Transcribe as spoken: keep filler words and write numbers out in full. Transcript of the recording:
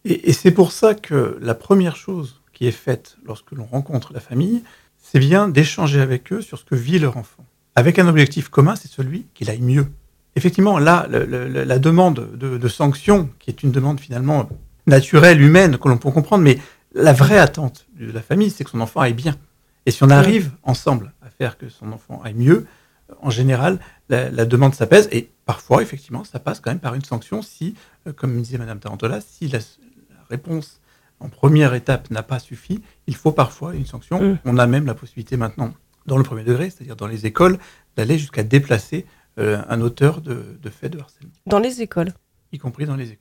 Et, et c'est pour ça que la première chose qui est faite lorsque l'on rencontre la famille, c'est bien d'échanger avec eux sur ce que vit leur enfant. Avec un objectif commun, c'est celui qu'il aille mieux. Effectivement, là, le, le, la demande de, de sanction, qui est une demande finalement naturelle, humaine, que l'on peut comprendre, mais la vraie attente de la famille, c'est que son enfant aille bien. Et si on Oui. arrive ensemble à faire que son enfant aille mieux, en général, la, la demande s'apaise. Et parfois, effectivement, ça passe quand même par une sanction si, euh, comme disait Madame Tarantola, si la, la réponse en première étape n'a pas suffi, il faut parfois une sanction. Mmh. On a même la possibilité maintenant, dans le premier degré, c'est-à-dire dans les écoles, d'aller jusqu'à déplacer euh, un auteur de, de faits de harcèlement, Dans les écoles. y compris dans les écoles.